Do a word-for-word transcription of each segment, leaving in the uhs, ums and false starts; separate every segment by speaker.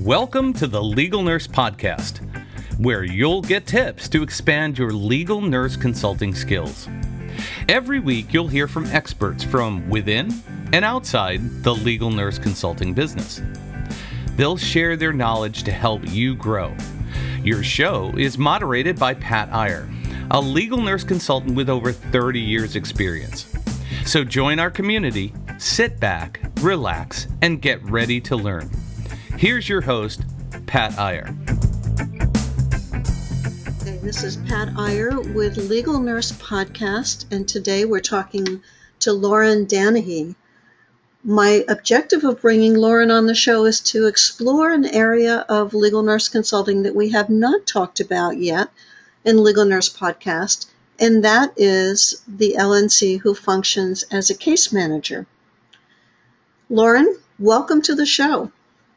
Speaker 1: Welcome to the Legal Nurse Podcast, where you'll get tips to expand your legal nurse consulting skills. Every week, you'll hear from experts from within and outside the legal nurse consulting business. They'll share their knowledge to help you grow. Your show is moderated by Pat Iyer, a legal nurse consultant with over thirty years experience. So join our community, sit back, relax, and get ready to learn. Here's your host, Pat Iyer.
Speaker 2: Hey, this is Pat Iyer with Legal Nurse Podcast, and today we're talking to Lauren Danahy. My objective of bringing Lauren on the show is to explore an area of legal nurse consulting that we have not talked about yet in Legal Nurse Podcast, and that is the L N C who functions as a case manager. Lauren, welcome to the show.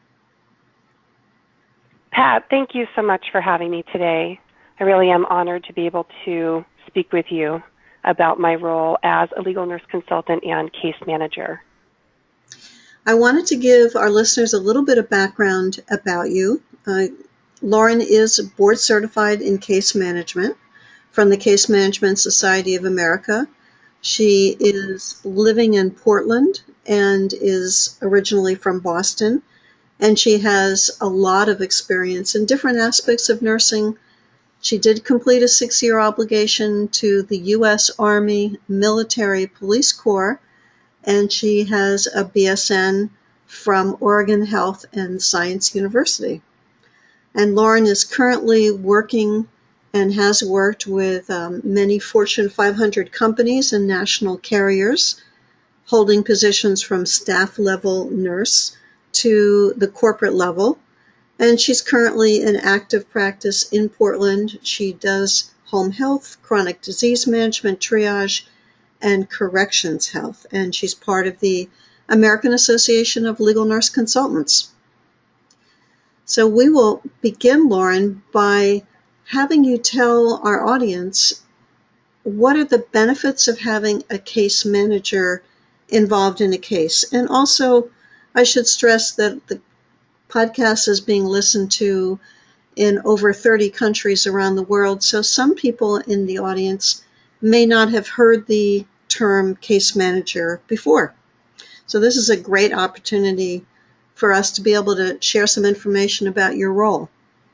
Speaker 3: Pat, thank you so much for having me today. I really am honored to be able to speak with you about my role as a legal nurse consultant and case manager.
Speaker 2: I wanted to give our listeners a little bit of background about you. Uh, Lauren is board certified in case management from the Case Management Society of America. She is living in Portland and is originally from Boston. And she has a lot of experience in different aspects of nursing. She did complete a six-year obligation to the U S Army Military Police Corps, and she has a B S N from Oregon Health and Science University. And Lauren is currently working and has worked with um, many Fortune five hundred companies and national carriers, holding positions from staff-level nurse to the corporate level, and she's currently in active practice in Portland. She does home health, chronic disease management, triage, and corrections health, and she's part of the American Association of Legal Nurse Consultants. So we will begin, Lauren, by having you tell our audience what are the benefits of having a case manager involved in a case, and also I should stress that the podcast is being listened to in over thirty countries around the world, so some people in the audience may not have heard the term case manager before. So this is a great opportunity for us to be able to share some information about your role.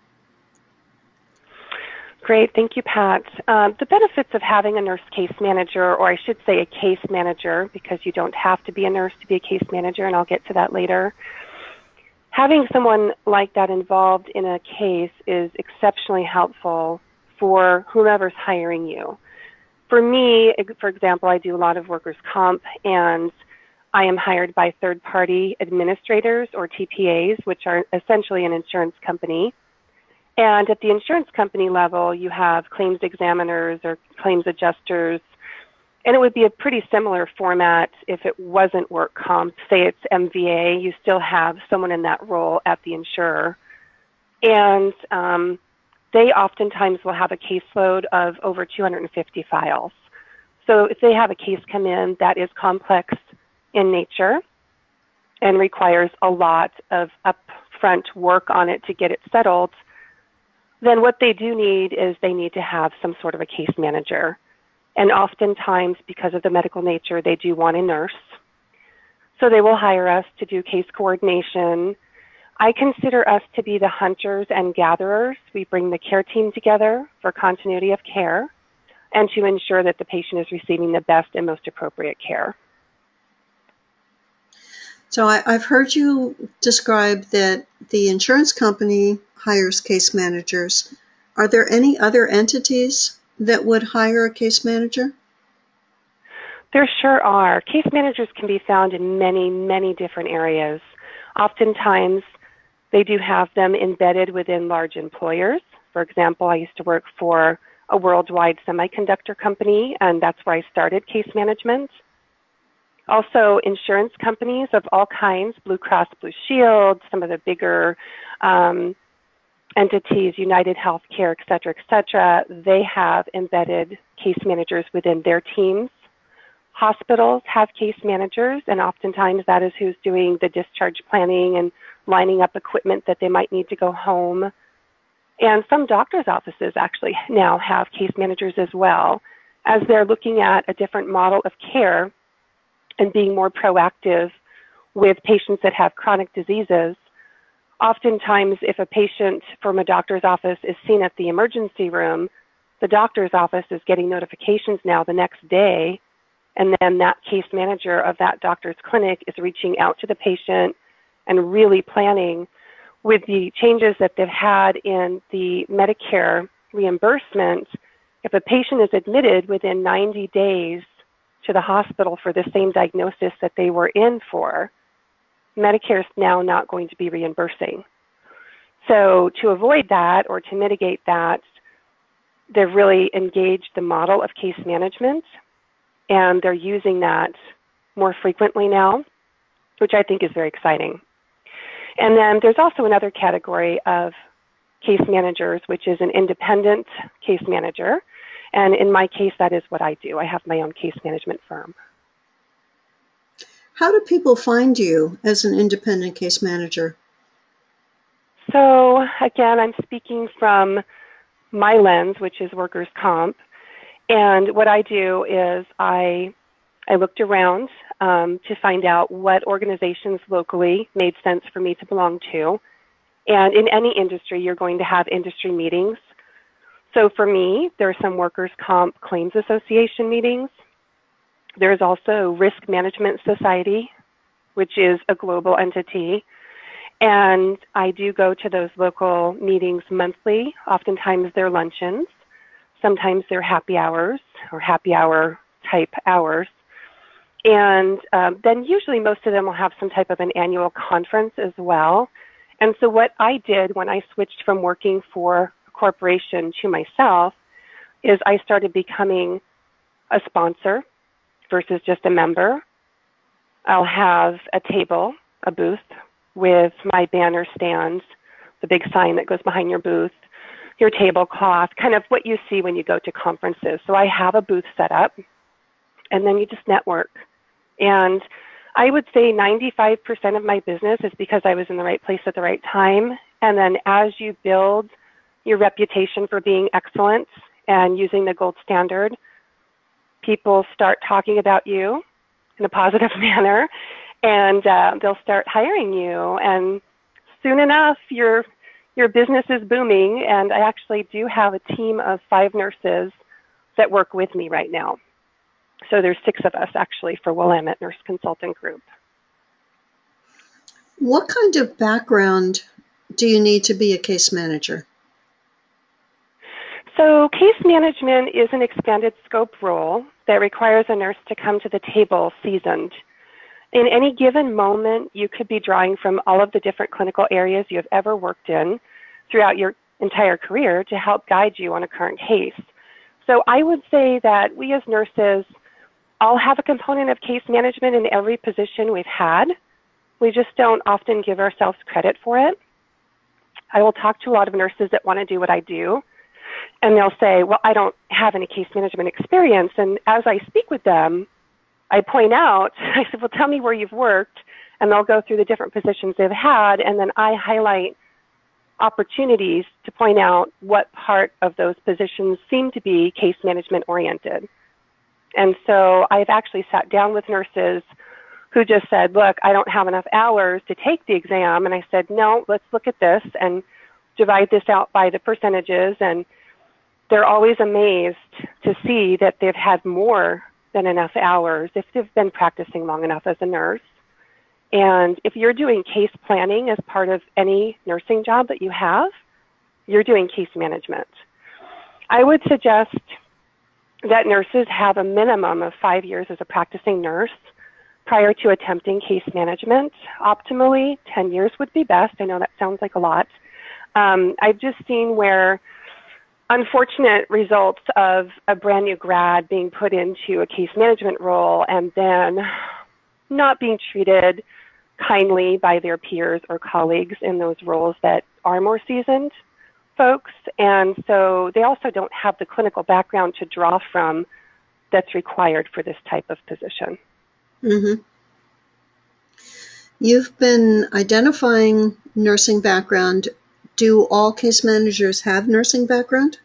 Speaker 3: Great. Thank you, Pat. Uh, the benefits of having a nurse case manager, or I should say a case manager, because you don't have to be a nurse to be a case manager, and I'll get to that later. Having someone like that involved in a case is exceptionally helpful for whomever's hiring you. For me, for example, I do a lot of workers' comp, and I am hired by third-party administrators, or T P As, which are essentially an insurance company. And at the insurance company level, you have claims examiners or claims adjusters, and it would be a pretty similar format if it wasn't work comp. Say it's M V A, you still have someone in that role at the insurer. And um, they oftentimes will have a caseload of over two hundred fifty files. So if they have a case come in that is complex in nature and requires a lot of upfront work on it to get it settled, then what they do need is they need to have some sort of a case manager. And oftentimes, because of the medical nature, they do want a nurse. So they will hire us to do case coordination. I consider us to be the hunters and gatherers. We bring the care team together for continuity of care and to ensure that the patient is receiving the best and most appropriate care.
Speaker 2: So I, I've heard you describe that the insurance company hires case managers. Are there any other entities that would hire a case manager?
Speaker 3: There sure are. Case managers can be found in many, many different areas. Oftentimes, they do have them embedded within large employers. For example, I used to work for a worldwide semiconductor company, and that's where I started case management. Also, insurance companies of all kinds, Blue Cross Blue Shield, some of the bigger um, entities, United Healthcare, et cetera, et cetera, they have embedded case managers within their teams. Hospitals have case managers, and oftentimes that is who's doing the discharge planning and lining up equipment that they might need to go home. And some doctors' offices actually now have case managers as well, as they're looking at a different model of care and being more proactive with patients that have chronic diseases. Oftentimes, if a patient from a doctor's office is seen at the emergency room, the doctor's office is getting notifications now the next day, and then that case manager of that doctor's clinic is reaching out to the patient and really planning. With the changes that they've had in the Medicare reimbursement, if a patient is admitted within ninety days to the hospital for the same diagnosis that they were in for, Medicare is now not going to be reimbursing. So to avoid that or to mitigate that, they've really engaged the model of case management, and they're using that more frequently now, which I think is very exciting. And then there's also another category of case managers, which is an independent case manager. And in my case, that is what I do. I have my own case management firm.
Speaker 2: How do people find you as an independent case manager?
Speaker 3: So again, I'm speaking from my lens, which is workers' comp. And what I do is I I looked around um, to find out what organizations locally made sense for me to belong to. And in any industry, you're going to have industry meetings. So for me, there are some workers' comp claims association meetings. There's also Risk Management Society, which is a global entity. And I do go to those local meetings monthly. Oftentimes they're luncheons. Sometimes they're happy hours or happy hour type hours. And um, then usually most of them will have some type of an annual conference as well. And so what I did when I switched from working for a corporation to myself is I started becoming a sponsor versus just a member. I'll have a table, a booth, with my banner stands, the big sign that goes behind your booth, your tablecloth, kind of what you see when you go to conferences. So I have a booth set up, and then you just network. And I would say ninety-five percent of my business is because I was in the right place at the right time. And then as you build your reputation for being excellent and using the gold standard, people start talking about you in a positive manner, and uh, they'll start hiring you. And soon enough, your your business is booming. And I actually do have a team of five nurses that work with me right now. So there's six of us actually for Willamette Nurse Consulting Group.
Speaker 2: What kind of background do you need to be a case manager?
Speaker 3: So case management is an expanded scope role that requires a nurse to come to the table seasoned. In any given moment, you could be drawing from all of the different clinical areas you have ever worked in throughout your entire career to help guide you on a current case. So I would say that we as nurses all have a component of case management in every position we've had. We just don't often give ourselves credit for it. I will talk to a lot of nurses that want to do what I do, and they'll say, well, I don't have any case management experience. And as I speak with them, I point out, I said, well, tell me where you've worked, and they'll go through the different positions they've had, and then I highlight opportunities to point out what part of those positions seem to be case management oriented. And so I've actually sat down with nurses who just said, look, I don't have enough hours to take the exam. And I said, no, let's look at this and divide this out by the percentages. And they're always amazed to see that they've had more than enough hours if they've been practicing long enough as a nurse. And if you're doing case planning as part of any nursing job that you have, you're doing case management. I would suggest that nurses have a minimum of five years as a practicing nurse prior to attempting case management. Optimally, ten years would be best. I know that sounds like a lot. Um, I've just seen where unfortunate results of a brand new grad being put into a case management role and then not being treated kindly by their peers or colleagues in those roles that are more seasoned folks. And so they also don't have the clinical background to draw from that's required for this type of position.
Speaker 2: Mm-hmm. You've been identifying nursing background. Do all case managers have nursing background?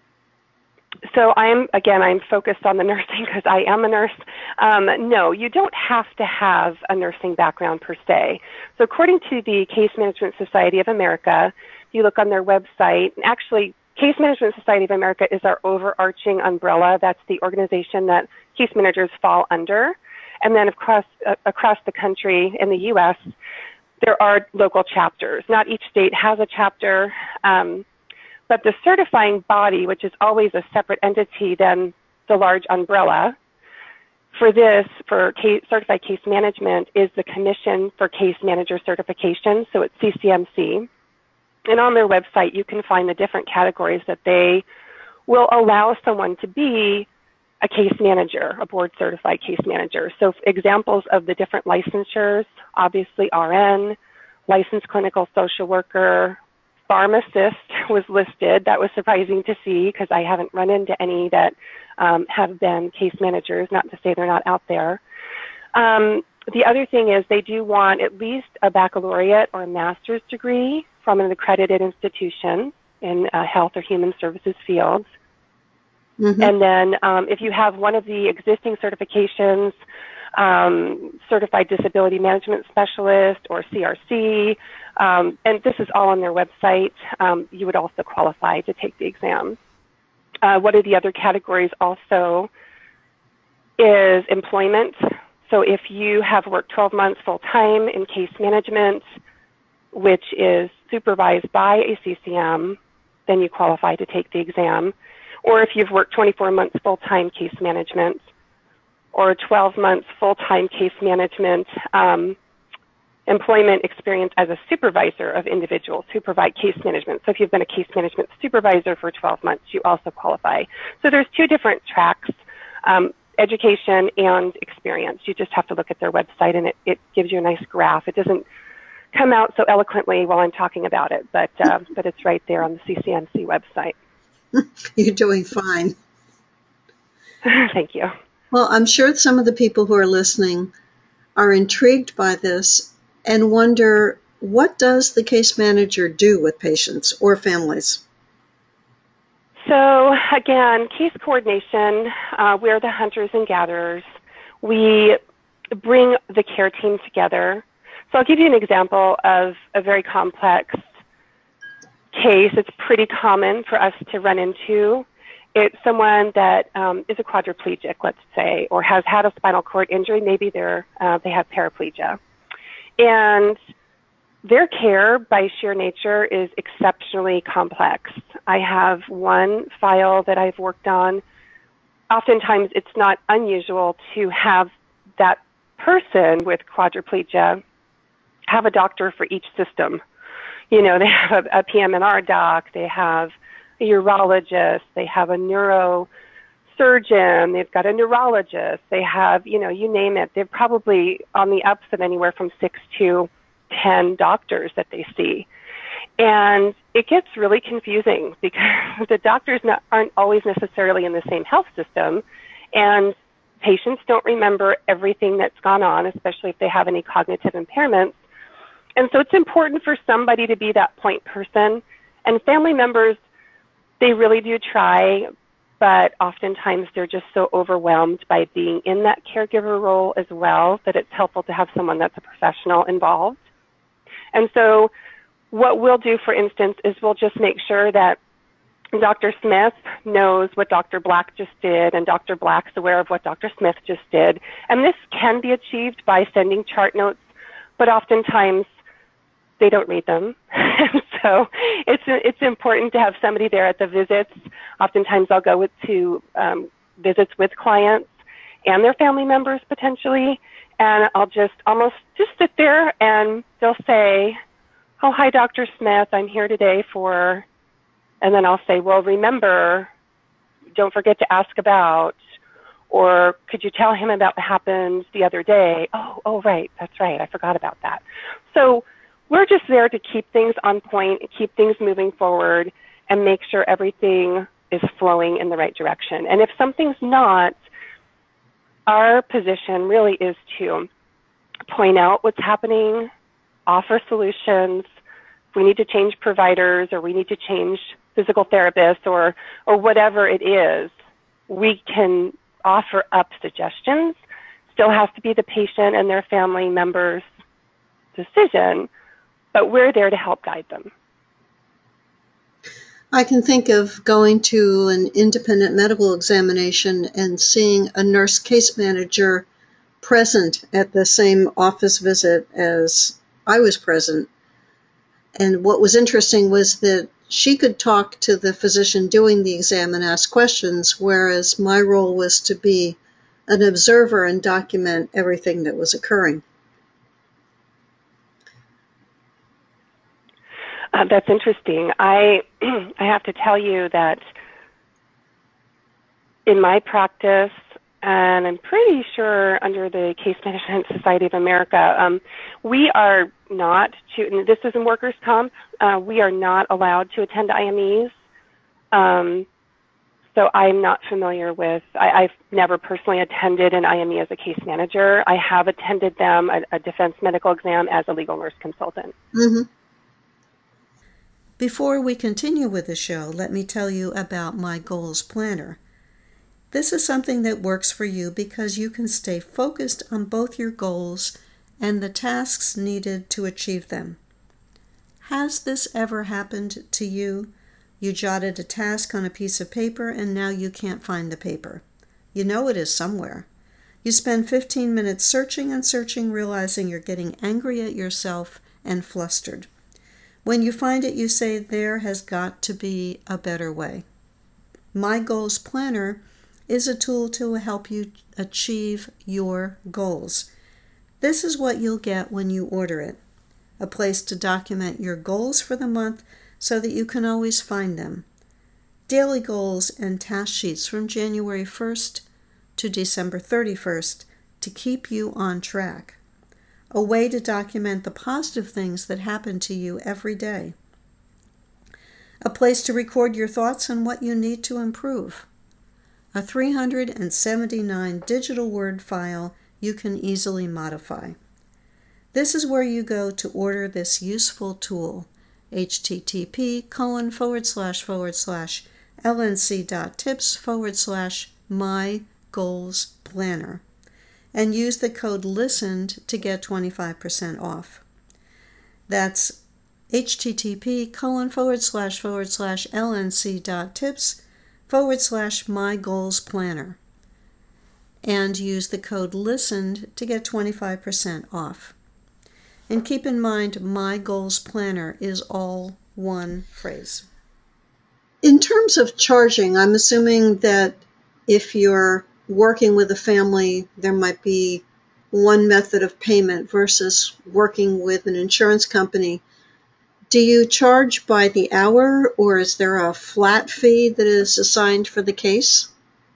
Speaker 3: So I'm, again, I'm focused on the nursing because I am a nurse. Um, no, you don't have to have a nursing background per se. So according to the Case Management Society of America, if you look on their website, and actually Case Management Society of America is our overarching umbrella. That's the organization that case managers fall under. And then across, uh, across the country in the U S, there are local chapters. Not each state has a chapter. Um, But the certifying body, which is always a separate entity than the large umbrella, for this, for case, certified case management, is the Commission for Case Manager Certification, so it's C C M C. And on their website, you can find the different categories that they will allow someone to be a case manager, a board certified case manager. So examples of the different licensures, obviously R N, licensed clinical social worker, pharmacist was listed. That was surprising to see because I haven't run into any that um, have been case managers, not to say they're not out there. Um, the other thing is they do want at least a baccalaureate or a master's degree from an accredited institution in uh, health or human services fields. Mm-hmm. And then um, if you have one of the existing certifications, um, Certified Disability Management Specialist or C R C, um, and this is all on their website, um, you would also qualify to take the exam. Uh, what are the other categories also is employment. So if you have worked twelve months full-time in case management, which is supervised by a C C M, then you qualify to take the exam. Or if you've worked twenty-four months full-time case management, or twelve months full-time case management um, employment experience as a supervisor of individuals who provide case management. So if you've been a case management supervisor for twelve months, you also qualify. So there's two different tracks, um, education and experience. You just have to look at their website, and it, it gives you a nice graph. It doesn't come out so eloquently while I'm talking about it, but, uh, but it's right there on the C C M C website.
Speaker 2: You're doing fine.
Speaker 3: Thank you.
Speaker 2: Well, I'm sure some of the people who are listening are intrigued by this and wonder, what does the case manager do with patients or families?
Speaker 3: So again, case coordination, uh, we're the hunters and gatherers. We bring the care team together. So I'll give you an example of a very complex case. It's pretty common for us to run into. It's someone that um, is a quadriplegic, let's say, or has had a spinal cord injury. Maybe they're, uh, they have paraplegia. And their care, by sheer nature, is exceptionally complex. I have one file that I've worked on. Oftentimes, it's not unusual to have that person with quadriplegia have a doctor for each system. You know, they have a, a P M and R doc, they have a urologist, they have a neurosurgeon, they've got a neurologist, they have, you know, you name it. They're probably on the ups of anywhere from six to ten doctors that they see. And it gets really confusing because the doctors not, aren't always necessarily in the same health system, and patients don't remember everything that's gone on, especially if they have any cognitive impairments. And so it's important for somebody to be that point person. And family members, they really do try, but oftentimes they're just so overwhelmed by being in that caregiver role as well that it's helpful to have someone that's a professional involved. And so what we'll do, for instance, is we'll just make sure that Doctor Smith knows what Doctor Black just did, and Doctor Black's aware of what Doctor Smith just did. And this can be achieved by sending chart notes, but oftentimes they don't read them. So it's it's important to have somebody there at the visits. Oftentimes I'll go with, to um, visits with clients and their family members potentially, and I'll just almost just sit there and they'll say, "Oh, hi, Doctor Smith, I'm here today for," and then I'll say, "Well, remember, don't forget to ask about," or "Could you tell him about what happened the other day?" Oh, oh, right, that's right, I forgot about that. So we're just there to keep things on point, keep things moving forward, and make sure everything is flowing in the right direction. And if something's not, our position really is to point out what's happening, offer solutions. If we need to change providers or we need to change physical therapists or, or whatever it is, we can offer up suggestions. Still has to be the patient and their family members' decision, but we're there to help guide them.
Speaker 2: I can think of going to an independent medical examination and seeing a nurse case manager present at the same office visit as I was present. And what was interesting was that she could talk to the physician doing the exam and ask questions, whereas my role was to be an observer and document everything that was occurring.
Speaker 3: Uh, that's interesting. I I have to tell you that in my practice, and I'm pretty sure under the Case Management Society of America, um, we are not to, and this is in workers' comp, uh, we are not allowed to attend I M Es. Um, so I'm not familiar with, I, I've never personally attended an I M E as a case manager. I have attended them, a, a defense medical exam as a legal nurse consultant.
Speaker 2: Mm-hmm.
Speaker 4: Before we continue with the show, let me tell you about My Goals Planner. This is something that works for you because you can stay focused on both your goals and the tasks needed to achieve them. Has this ever happened to you? You jotted a task on a piece of paper and now you can't find the paper. You know it is somewhere. You spend fifteen minutes searching and searching, realizing you're getting angry at yourself and flustered. When you find it, you say, there has got to be a better way. My Goals Planner is a tool to help you achieve your goals. This is what you'll get when you order it. A place to document your goals for the month so that you can always find them. Daily goals and task sheets from January first to December thirty-first to keep you on track. A way to document the positive things that happen to you every day. A place to record your thoughts on what you need to improve. A three hundred seventy-nine digital Word file you can easily modify. This is where you go to order this useful tool, http colon forward slash forward slash lnc.tips forward slash my goals planner, and use the code LISTENED to get twenty-five percent off. That's http colon forward slash forward slash lnc.tips forward slash my goals planner, and use the code LISTENED to get twenty-five percent off. And keep in mind, My Goals Planner is all one phrase.
Speaker 2: In terms of charging, I'm assuming that if you're working with a family, there might be one method of payment versus working with an insurance company. Do you charge by the hour, or is there a flat fee that is assigned for the case?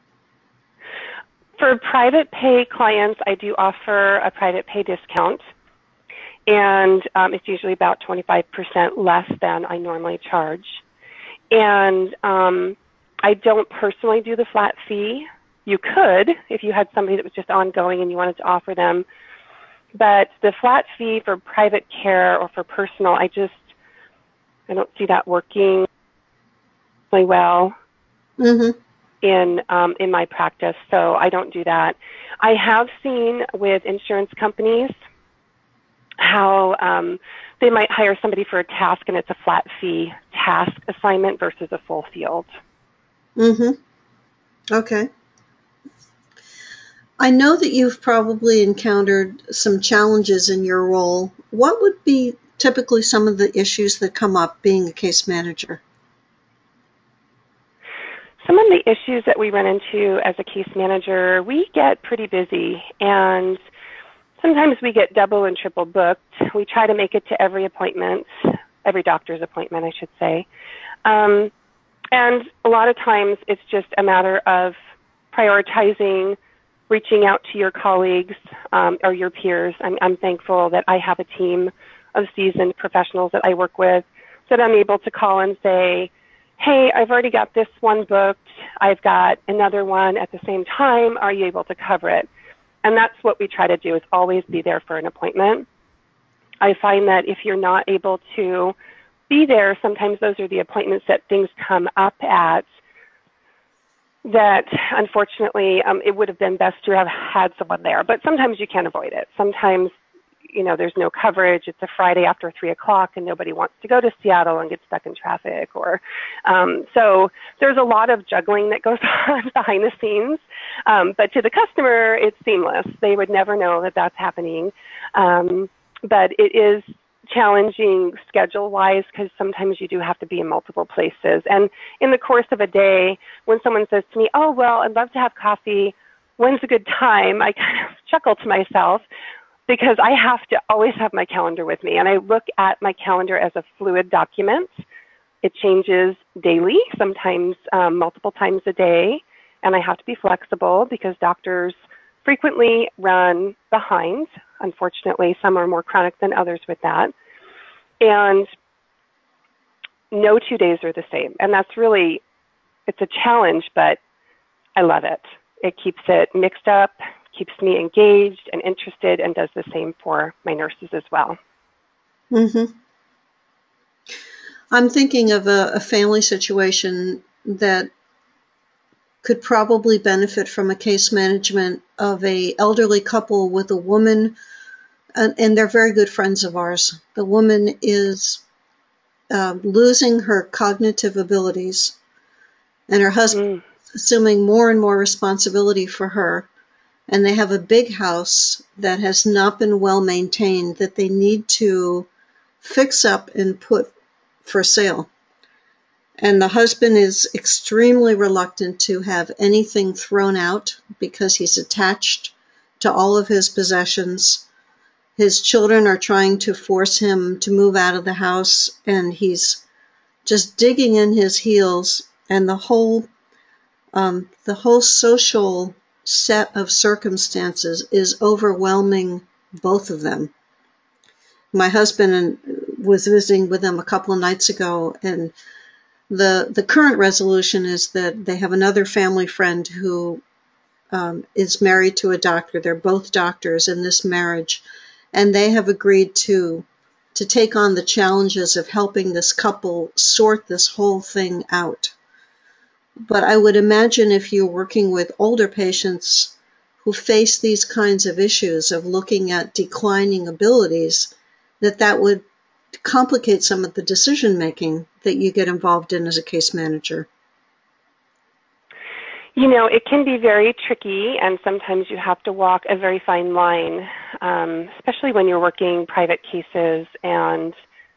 Speaker 3: For private pay clients, I do offer a private pay discount, and um, it's usually about twenty-five percent less than I normally charge. And um, I don't personally do the flat fee. You could if you had somebody that was just ongoing and you wanted to offer them. But the flat fee for private care or for personal, I just, I don't see that working really well
Speaker 2: Mm-hmm.
Speaker 3: in um, in my practice, so I don't do that. I have seen with insurance companies how um, they might hire somebody for a task and it's a flat fee task assignment versus a full field.
Speaker 2: Mm-hmm. Okay. I know that you've probably encountered some challenges in your role. What would be typically some of the issues that come up being a case manager?
Speaker 3: Some of the issues that we run into as a case manager, we get pretty busy, and sometimes we get double and triple booked. We try to make it to every appointment, every doctor's appointment, I should say. Um, and a lot of times it's just a matter of prioritizing, reaching out to your colleagues um, or your peers. I'm, I'm thankful that I have a team of seasoned professionals that I work with, so that I'm able to call and say, hey, I've already got this one booked. I've got another one at the same time. Are you able to cover it? And that's what we try to do, is always be there for an appointment. I find that if you're not able to be there, sometimes those are the appointments that things come up at that, unfortunately, um, it would have been best to have had someone there. But sometimes you can't avoid it. Sometimes, you know, there's no coverage. It's a Friday after three o'clock and nobody wants to go to Seattle and get stuck in traffic. Or um, so there's a lot of juggling that goes on behind the scenes. Um, but to the customer, it's seamless. They would never know that that's happening. Um, but it is challenging schedule-wise, because sometimes you do have to be in multiple places. And in the course of a day, when someone says to me, oh, well, I'd love to have coffee, when's a good time? I kind of chuckle to myself, because I have to always have my calendar with me. And I look at my calendar as a fluid document. It changes daily, sometimes um, multiple times a day. And I have to be flexible, because doctors frequently run behind. Unfortunately, some are more chronic than others with that. And no two days are the same. And that's really, it's a challenge, but I love it. It keeps it mixed up, keeps me engaged and interested, and does the same for my nurses as well.
Speaker 2: Mm-hmm. I'm thinking of a, a family situation that could probably benefit from a case management of a elderly couple with a woman, and, and they're very good friends of ours. The woman is uh, losing her cognitive abilities, and her husband mm. assuming more and more responsibility for her. And they have a big house that has not been well maintained, that they need to fix up and put for sale. And the husband is extremely reluctant to have anything thrown out, because he's attached to all of his possessions. His children are trying to force him to move out of the house, and he's just digging in his heels. And the whole, um, the whole social set of circumstances is overwhelming both of them. My husband was visiting with them a couple of nights ago, and the the current resolution is that they have another family friend who um, is married to a doctor. They're both doctors in this marriage, and they have agreed to to take on the challenges of helping this couple sort this whole thing out. But I would imagine if you're working with older patients who face these kinds of issues of looking at declining abilities, that that would complicate some of the decision making that you get involved in as a case manager.
Speaker 3: You know, it can be very tricky, and sometimes you have to walk a very fine line, um, especially when you're working private cases and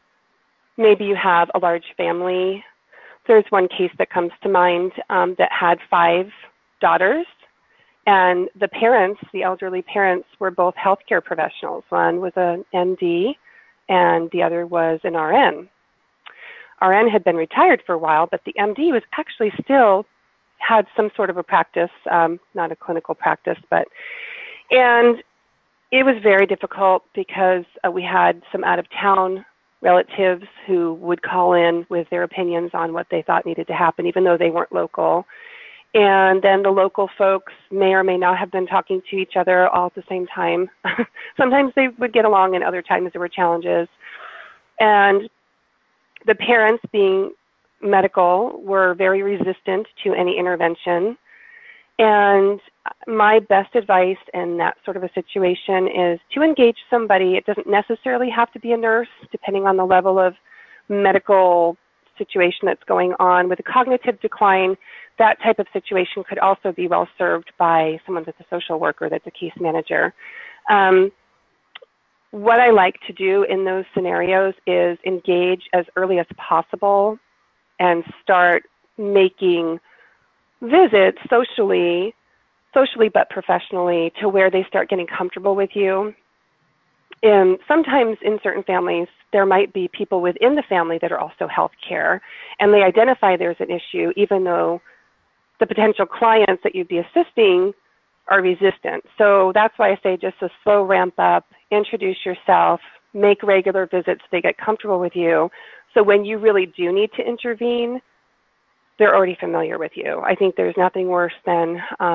Speaker 3: maybe you have a large family. There's one case that comes to mind um, that had five daughters, and the parents, the elderly parents, were both healthcare professionals. One was an M D, and the other was an R N. R N had been retired for a while, but the M D was actually still had some sort of a practice, um, not a clinical practice, but, and it was very difficult because uh, we had some out-of-town relatives who would call in with their opinions on what they thought needed to happen, even though they weren't local. And then the local folks may or may not have been talking to each other all at the same time. Sometimes they would get along, and other times there were challenges. And the parents, being medical, were very resistant to any intervention. And my best advice in that sort of a situation is to engage somebody. It doesn't necessarily have to be a nurse, depending on the level of medical situation that's going on. With a cognitive decline, that type of situation could also be well served by someone that's a social worker, that's a case manager. Um, what I like to do in those scenarios is engage as early as possible and start making visits socially, socially but professionally, to where they start getting comfortable with you. And sometimes in certain families, there might be people within the family that are also healthcare, and they identify there's an issue, even though the potential clients that you'd be assisting are resistant. So that's why I say just a slow ramp up, introduce yourself, make regular visits, they get comfortable with you. So when you really do need to intervene, they're already familiar with you. I think there's nothing worse than um,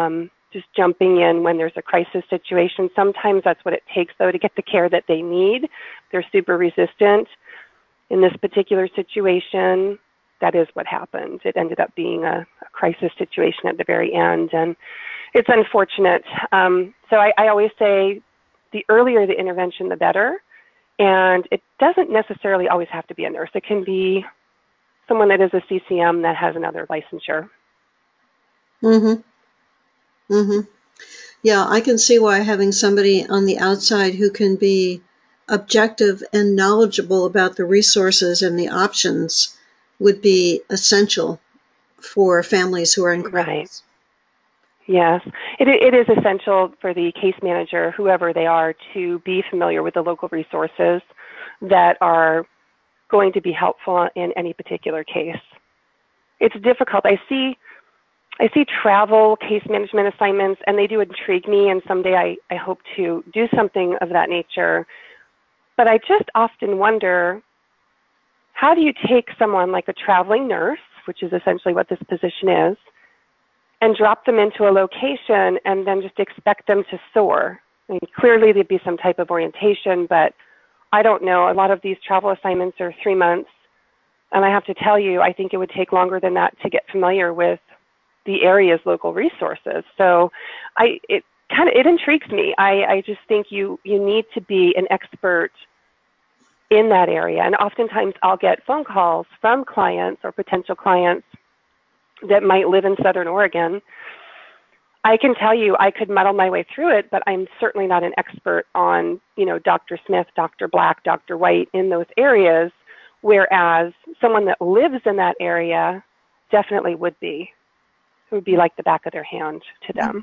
Speaker 3: just jumping in when there's a crisis situation. Sometimes that's what it takes, though, to get the care that they need. They're super resistant. In this particular situation, that is what happened. It ended up being a, a crisis situation at the very end, and it's unfortunate. Um, so I, I always say the earlier the intervention, the better, and it doesn't necessarily always have to be a nurse. It can be someone that is a C C M that has another licensure.
Speaker 2: Mm-hmm. Mm-hmm. Yeah, I can see why having somebody on the outside who can be objective and knowledgeable about the resources and the options would be essential for families who are in crisis.
Speaker 3: Right. Yes, it, it is essential for the case manager, whoever they are, to be familiar with the local resources that are going to be helpful in any particular case. It's difficult. I see I see travel case management assignments, and they do intrigue me, and someday I, I hope to do something of that nature. But I just often wonder, how do you take someone like a traveling nurse, which is essentially what this position is, and drop them into a location and then just expect them to soar? I mean, clearly there'd be some type of orientation, but I don't know. A lot of these travel assignments are three months, and I have to tell you, I think it would take longer than that to get familiar with the area's local resources. So I, it kind of, it intrigues me. I, I just think you, you need to be an expert in that area. And oftentimes I'll get phone calls from clients or potential clients that might live in Southern Oregon. I can tell you I could muddle my way through it, but I'm certainly not an expert on, you know, Doctor Smith, Doctor Black, Doctor White in those areas, whereas someone that lives in that area definitely would be. It would be like the back of their hand to them.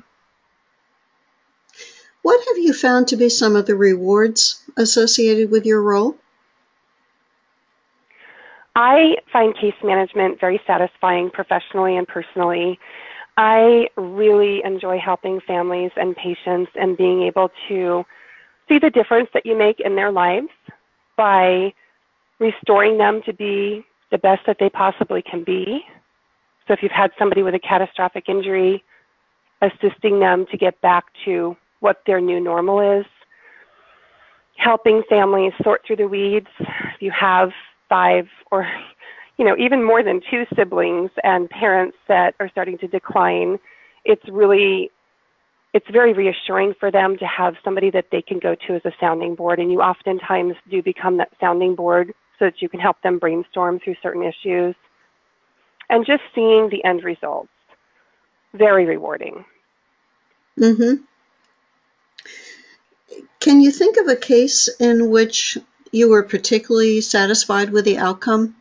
Speaker 2: What have you found to be some of the rewards associated with your role?
Speaker 3: I find case management very satisfying professionally and personally. I really enjoy helping families and patients and being able to see the difference that you make in their lives by restoring them to be the best that they possibly can be. So if you've had somebody with a catastrophic injury, assisting them to get back to what their new normal is, helping families sort through the weeds. If you have five or, you know, even more than two siblings and parents that are starting to decline, it's really, it's very reassuring for them to have somebody that they can go to as a sounding board. And you oftentimes do become that sounding board so that you can help them brainstorm through certain issues. And just seeing the end results, very rewarding.
Speaker 2: Mm-hmm. Can you think of a case in which you were particularly satisfied with the outcome?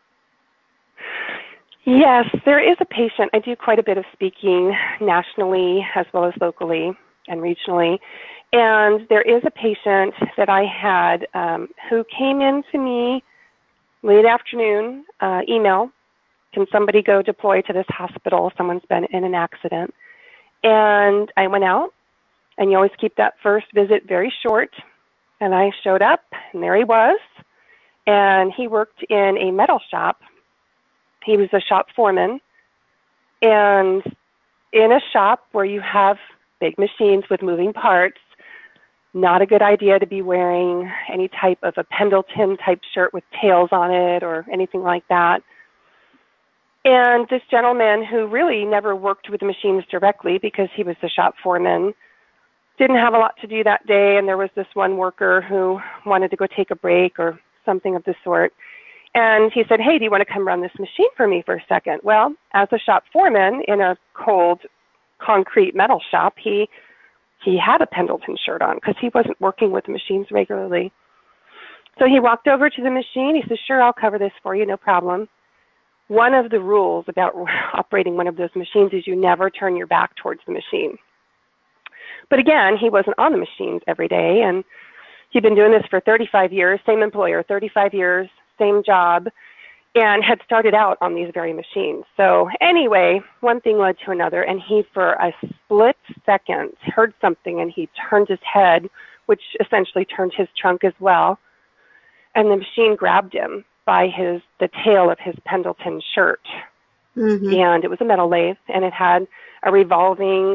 Speaker 3: Yes, there is a patient. I do quite a bit of speaking nationally as well as locally and regionally. And there is a patient that I had um, who came in to me late afternoon, uh, email, can somebody go deploy to this hospital? Someone's been in an accident. And I went out, and you always keep that first visit very short. And I showed up, and there he was. And he worked in a metal shop. He was a shop foreman. And in a shop where you have big machines with moving parts, not a good idea to be wearing any type of a Pendleton type shirt with tails on it or anything like that. And this gentleman, who really never worked with the machines directly because he was the shop foreman, didn't have a lot to do that day, and there was this one worker who wanted to go take a break or something of the sort. And he said, hey, do you want to come run this machine for me for a second? Well, as a shop foreman in a cold concrete metal shop, he he had a Pendleton shirt on because he wasn't working with the machines regularly. So he walked over to the machine. He said, sure, I'll cover this for you, no problem. One of the rules about operating one of those machines is you never turn your back towards the machine. But again, he wasn't on the machines every day, and he'd been doing this for thirty-five years, same employer, thirty-five years, same job, and had started out on these very machines. So anyway, one thing led to another, and he, for a split second, heard something, and he turned his head, which essentially turned his trunk as well, and the machine grabbed him by his the tail of his Pendleton shirt. Mm-hmm. And it was a metal lathe, and it had a revolving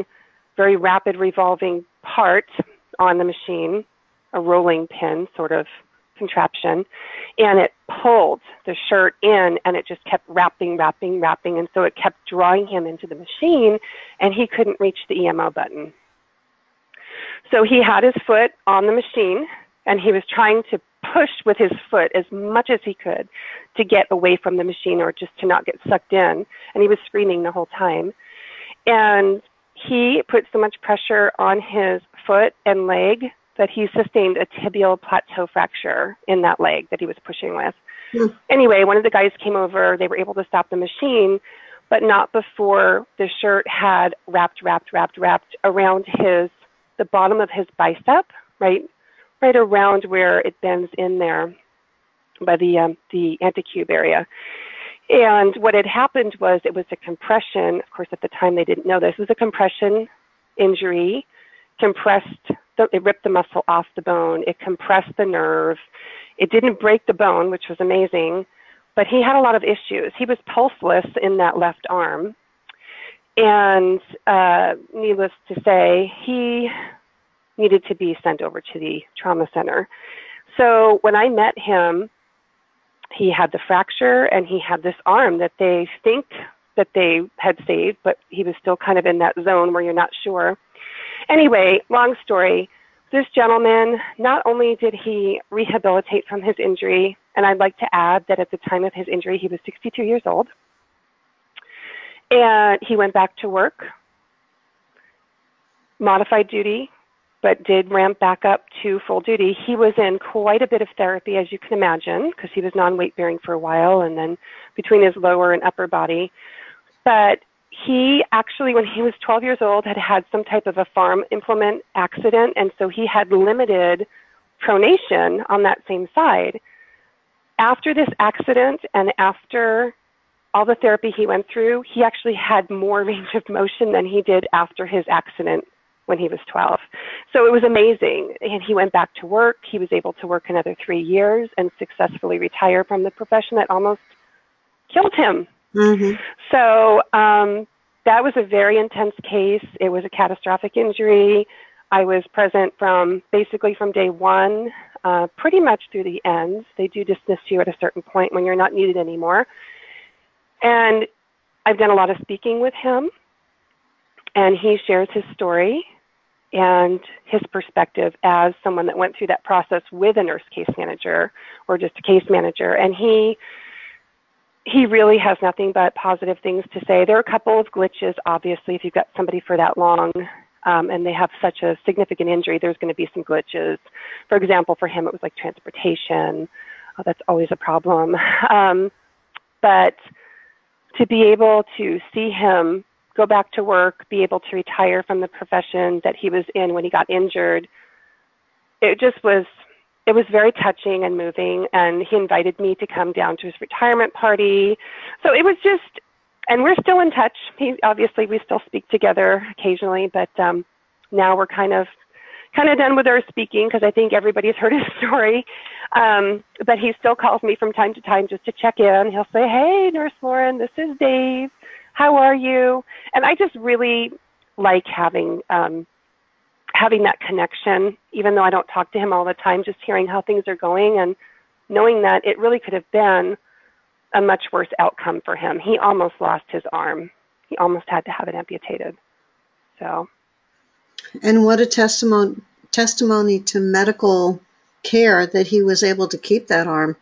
Speaker 3: very rapid revolving part on the machine, a rolling pin sort of contraption, and it pulled the shirt in, and it just kept wrapping, wrapping, wrapping, and so it kept drawing him into the machine, and he couldn't reach the E M O button. So he had his foot on the machine, and he was trying to push with his foot as much as he could to get away from the machine or just to not get sucked in, and he was screaming the whole time. And he put so much pressure on his foot and leg that he sustained a tibial plateau fracture in that leg that he was pushing with. Mm. Anyway, one of the guys came over. They were able to stop the machine, but not before the shirt had wrapped, wrapped, wrapped, wrapped around his, the bottom of his bicep, right, right around where it bends in there by the um, the anticube area. And what had happened was it was a compression. Of course, at the time they didn't know this. It was a compression injury, compressed, the, it ripped the muscle off the bone. It compressed the nerve. It didn't break the bone, which was amazing, but he had a lot of issues. He was pulseless in that left arm. And uh, needless to say, he needed to be sent over to the trauma center. So when I met him, he had the fracture and he had this arm that they think that they had saved, but he was still kind of in that zone where you're not sure. Anyway, long story, this gentleman, not only did he rehabilitate from his injury, and I'd like to add that at the time of his injury, he was sixty-two years old, and he went back to work, modified duty, but did ramp back up to full duty. He was in quite a bit of therapy, as you can imagine, because he was non-weight bearing for a while, and then between his lower and upper body. But he actually, when he was twelve years old, had had some type of a farm implement accident, and so he had limited pronation on that same side. After this accident and after all the therapy he went through, he actually had more range of motion than he did after his accident when he was twelve. So it was amazing. And he went back to work. He was able to work another three years and successfully retire from the profession that almost killed him. Mm-hmm. So um, that was a very intense case. It was a catastrophic injury. I was present from basically from day one, uh, pretty much through the end. They do dismiss you at a certain point when you're not needed anymore. And I've done a lot of speaking with him, and he shares his story and his perspective as someone that went through that process with a nurse case manager or just a case manager. And he he really has nothing but positive things to say. There are a couple of glitches, obviously, if you've got somebody for that long um, and they have such a significant injury, there's going to be some glitches. For example, for him, it was like transportation. Oh, that's always a problem. Um, but to be able to see him go back to work, be able to retire from the profession that he was in when he got injured, it just was, it was very touching and moving. And he invited me to come down to his retirement party. So it was just, and we're still in touch. He, obviously, we still speak together occasionally, but um, now we're kind of, kind of done with our speaking because I think everybody's heard his story. Um, but he still calls me from time to time just to check in. He'll say, "Hey, Nurse Lauren, this is Dave. How are you?" And I just really like having um, having that connection, even though I don't talk to him all the time, just hearing how things are going and knowing that it really could have been a much worse outcome for him. He almost lost his arm. He almost had to have it amputated. So.
Speaker 2: And what a testimony testimony to medical care that he was able to keep that arm.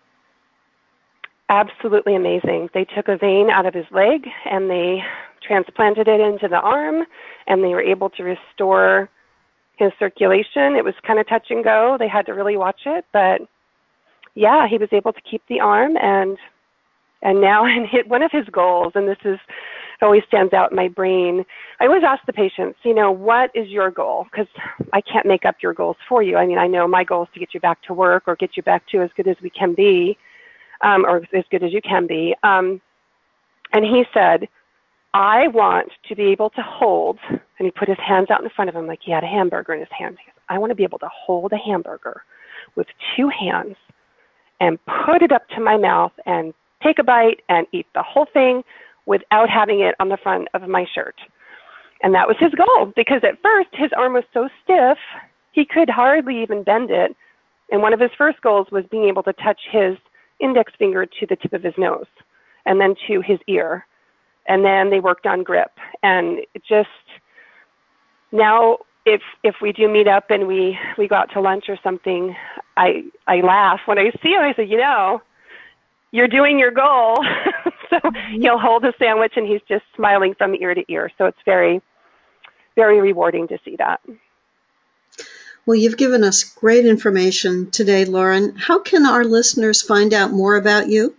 Speaker 3: Absolutely amazing. They took a vein out of his leg and they transplanted it into the arm, and they were able to restore his circulation. It was kind of touch and go. They had to really watch it, but yeah, he was able to keep the arm. And and now and hit one of his goals, and this is always stands out in my brain. I always ask the patients, you know, what is your goal? Because I can't make up your goals for you. I mean, I know my goal is to get you back to work or get you back to as good as we can be. Um, or as good as you can be. Um, and he said, "I want to be able to hold," and he put his hands out in front of him like he had a hamburger in his hands. He goes, "I want to be able to hold a hamburger with two hands and put it up to my mouth and take a bite and eat the whole thing without having it on the front of my shirt." And that was his goal, because at first his arm was so stiff, he could hardly even bend it. And one of his first goals was being able to touch his index finger to the tip of his nose and then to his ear. And then they worked on grip. And it just, now if if we do meet up and we, we go out to lunch or something, I I laugh. When I see him, I say, you know, you're doing your goal. So he'll hold a sandwich and he's just smiling from ear to ear. So it's very, very rewarding to see that.
Speaker 2: Well, you've given us great information today, Lauren. How can our listeners find out more about you?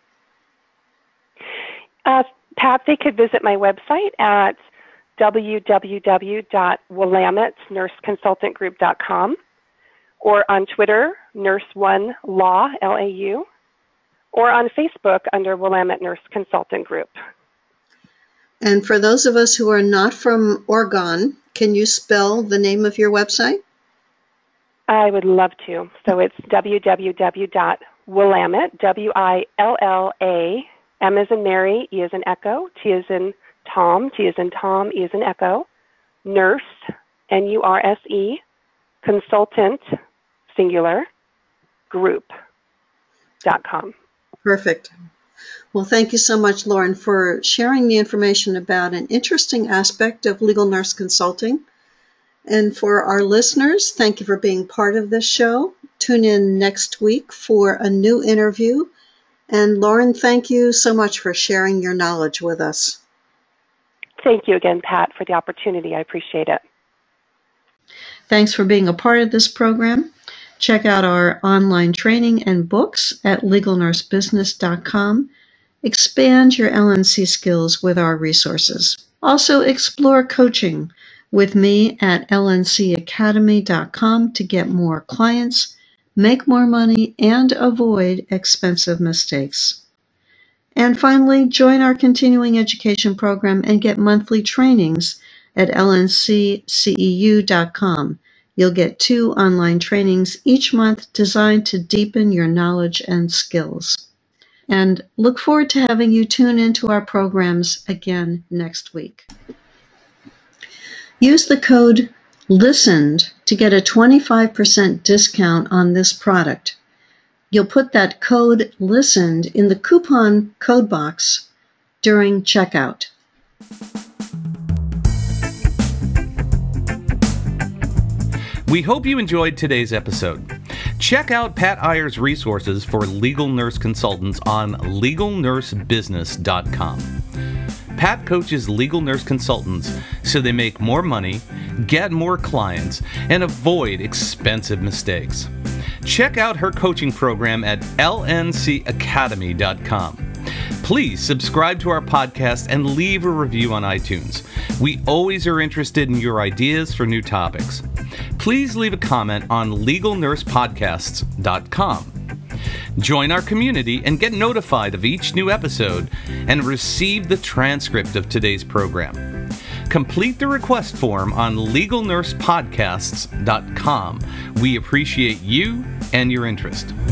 Speaker 3: Uh, Pat, they could visit my website at w w w dot willamette nurse consultant group dot com or on Twitter, Nurse One Law, L A U, or on Facebook under Willamette Nurse Consultant Group.
Speaker 2: And for those of us who are not from Oregon, can you spell the name of your website?
Speaker 3: I would love to. So it's w w w dot willamette, W I L L A, M as in Mary, E as in Echo, T as in Tom, T as in Tom, E as in Echo, nurse, N U R S E, consultant, singular, group dot com.
Speaker 2: Perfect. Well, thank you so much, Lauren, for sharing the information about an interesting aspect of legal nurse consulting. And for our listeners, thank you for being part of this show. Tune in next week for a new interview. And Lauren, thank you so much for sharing your knowledge with us.
Speaker 3: Thank you again, Pat, for the opportunity. I appreciate it.
Speaker 2: Thanks for being a part of this program. Check out our online training and books at legal nurse business dot com. Expand your L N C skills with our resources. Also, explore coaching with me at L N C academy dot com to get more clients, make more money, and avoid expensive mistakes. And finally, join our continuing education program and get monthly trainings at L N C C E U dot com. You'll get two online trainings each month designed to deepen your knowledge and skills. And look forward to having you tune into our programs again next week. Use the code LISTENED to get a twenty-five percent discount on this product. You'll put that code LISTENED in the coupon code box during checkout.
Speaker 1: We hope you enjoyed today's episode. Check out Pat Iyer's resources for legal nurse consultants on legal nurse business dot com. Pat coaches legal nurse consultants so they make more money, get more clients, and avoid expensive mistakes. Check out her coaching program at L N C academy dot com. Please subscribe to our podcast and leave a review on iTunes. We always are interested in your ideas for new topics. Please leave a comment on legal nurse podcasts dot com. Join our community and get notified of each new episode and receive the transcript of today's program. Complete the request form on legal nurse podcasts dot com. We appreciate you and your interest.